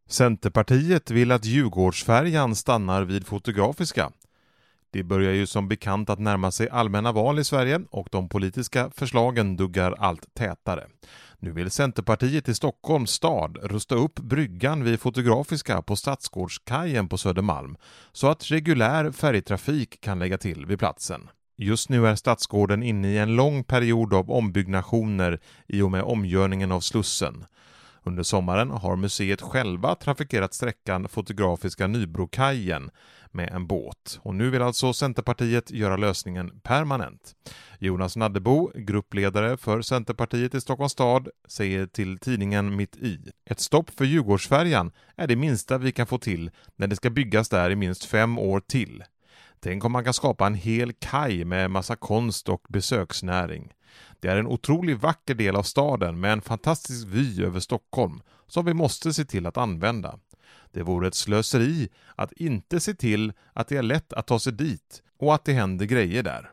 Centerpartiet vill att Djurgårdsfärjan stannar vid Fotografiska. Det börjar ju som bekant att närma sig allmänna val i Sverige och de politiska förslagen duggar allt tätare. Nu vill Centerpartiet i Stockholms stad rusta upp bryggan vid Fotografiska på Stadsgårdskajen på Södermalm så att reguljär färjetrafik kan lägga till vid platsen. Just nu är Stadsgården inne i en lång period av ombyggnationer i och med omgörningen av Slussen. Under sommaren har museet själva trafikerat sträckan Fotografiska Nybrokajen med en båt. Och nu vill alltså Centerpartiet göra lösningen permanent. Jonas Naddebo, gruppledare för Centerpartiet i Stockholms stad, säger till tidningen Mitt i: ett stopp för Djurgårdsfärjan är det minsta vi kan få till när det ska byggas där i minst 5 år till. Tänk om man kan skapa en hel kaj med massa konst och besöksnäring. Det är en otroligt vacker del av staden med en fantastisk vy över Stockholm som vi måste se till att använda. Det vore ett slöseri att inte se till att det är lätt att ta sig dit och att det händer grejer där.